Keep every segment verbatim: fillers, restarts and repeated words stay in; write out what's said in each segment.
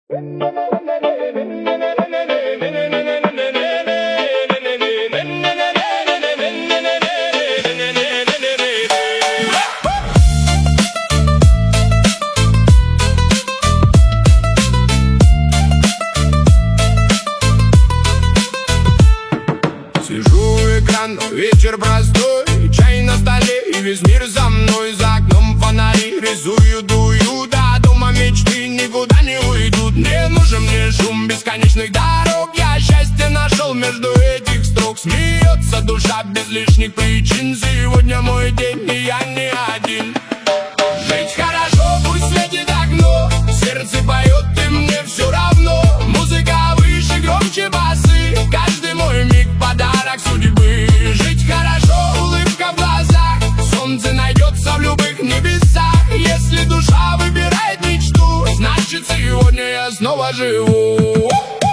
Вечер простой, чай на столе, и весь мир за мной. За окном фонари, рисую, дую. До дома мечты никуда не уйдут. Не нужен мне шум бесконечных дорог. Я счастье нашел между этих строк. Смеется душа без лишних причин. Сегодня мой день, и я не один. Жить хорошо, пусть светит окно. Сердце поет, и мне все равно. Музыка выше, громче басы. Каждый мой миг подарок судьбы. Жить хорошо, улыбка в глазах. Солнце найдется в любых небесах. Если душа выбирает мечту, значит сегодня я снова живу.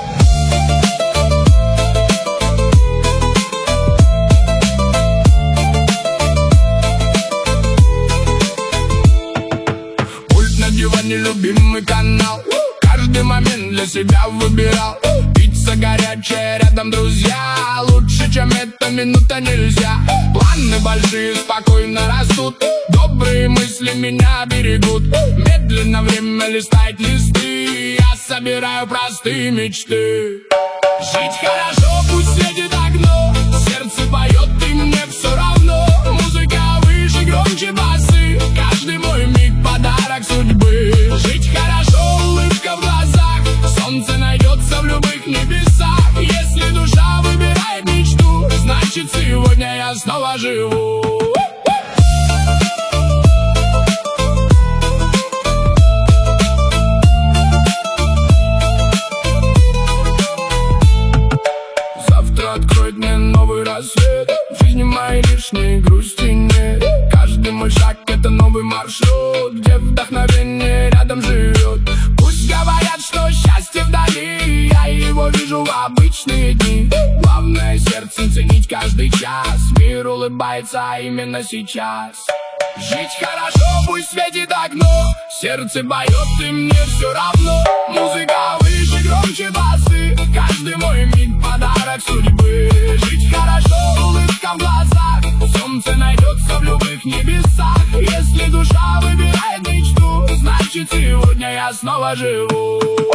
Пульт на диване, любимый канал. Каждый момент для себя выбирал. Пицца горячая, рядом друзья. Лучше, чем эта минута, нельзя. Планы большие спокойно растут. Добрые мысли меня берегут. Медленно время листает листы. Я собираю простые мечты. Жить хорошо, пусть светит окно. Сердце поет, и мне все равно. Музыка выше, громче басы. Каждый мой миг подарок судьбы. Жить хорошо, улыбка в глазах. Солнце найдется в любых небесах. Если душа выбирает мечту, значит сегодня я снова живу. Завтра откроет мне новый рассвет. В жизни моей лишней грусти нет. Каждый мой шаг — это новый маршрут, где вдохновение рядом живет. Пусть говорят, что счастье вдали, я его вижу в обычные дни. Главное сердцем ценить каждый час. Мир улыбается именно сейчас. Жить хорошо, пусть светит окно. Сердце поет, и мне все равно. Музыка выше, громче басы. Каждый мой миг подарок судьбы. Жить хорошо, улыбка в глазах. Солнце найдется в любых небесах. Если душа выбирает мечту, значит сегодня я снова живу.